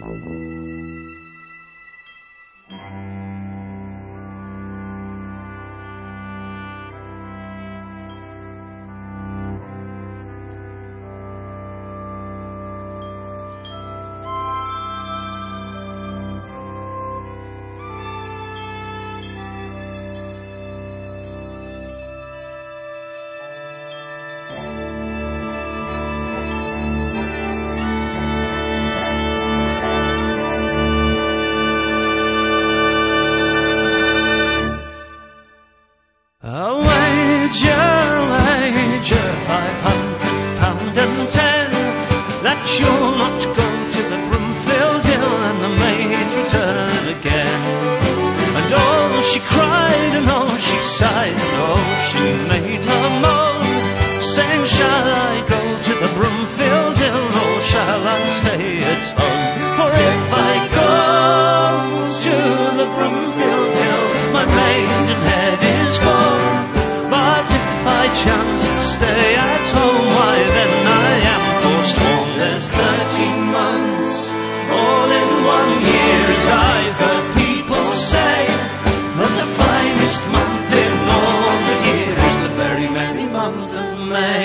You'll not go to the Broomfield Hill and the maid return again. And oh, she cried and oh, she sighed and oh, she made her moan, saying, shall I go to the Broomfield Hill or shall I stay at home? For if I go to the Broomfield Hill, my maidenhead is gone. But if I chance to stay at home, why then I am forsworn. There's 13 months, all in 1 year, as I've heard people say. But the finest month in all the year is the very merry month of May.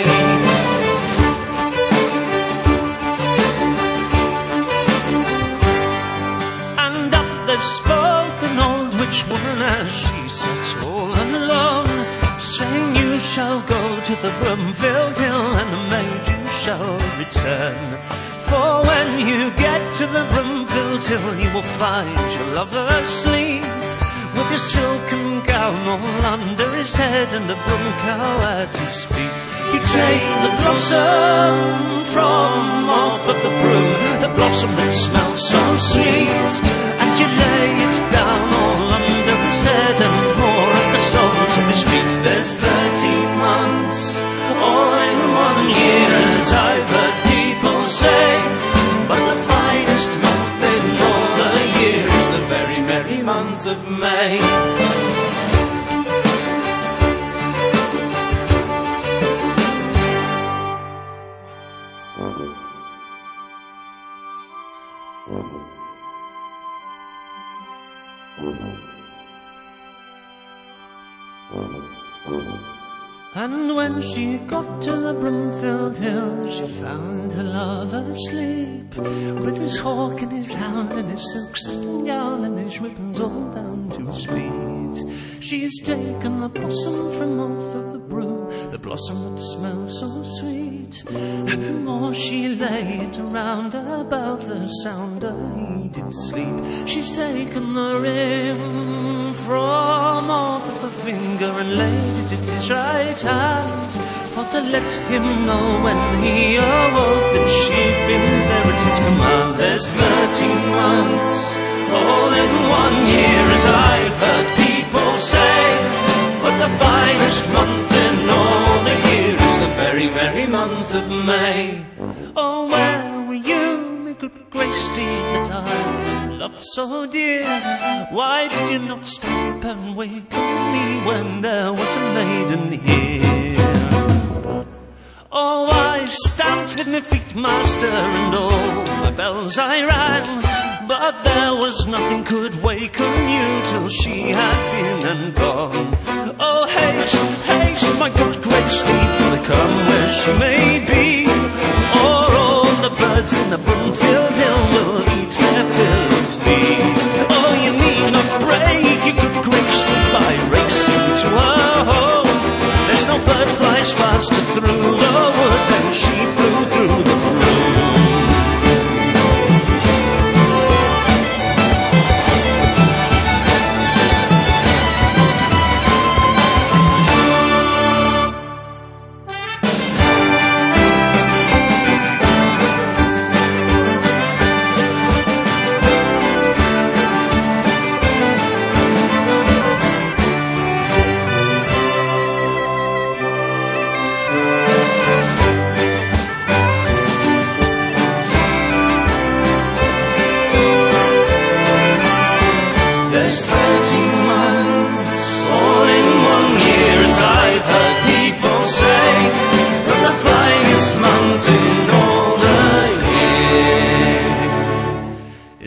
And up they've spoke an old witch woman as she sits all alone, saying you shall go to the Broomfield Hill and the maid you shall return. For when you get to the Broomfield Hill, you will find your lover asleep, with his silken gown all under his head and the broom cow at his feet. You take the blossom from off of the broom, the blossom that smells so sweet, and you lay it down all under his head and more of the soles of his feet. There's 13 months, all in 1 year, as I've heard people say. But the finest month in all the year is the very merry month of May. And when she got to the Broomfield Hill, she found her lover asleep, with his hawk in his hand and his silk satin gown and his ribbons all down to his feet. She's taken the blossom from off of the broom, the blossom that smells so sweet, and more she laid around about the sound he did sleep. She's taken the ring from off of the finger and laid it at his right hand, for to let him know when he awoke that she'd been there at his command. There's 13 months, all in 1 year, as I've heard people say. But the finest month in all the year is the very merry month of May. Oh, where were you, my good Grace dear, that I loved so dear? Why did you not stop and waken me when there was a maiden here? Oh, I stamped with my feet, master, and all my bells I rang, but there was nothing could waken you till she had been and gone. Oh, haste, haste, my good Grace dear, for to come where she may be, or all the birds in the Broomfield Hill will eat their fill of thee. Oh, you need not break your good Grace by racing to her home. There's no bird flies faster through the wood than she flew through the broom.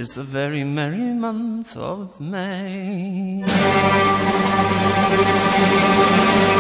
'tis the very merry month of May.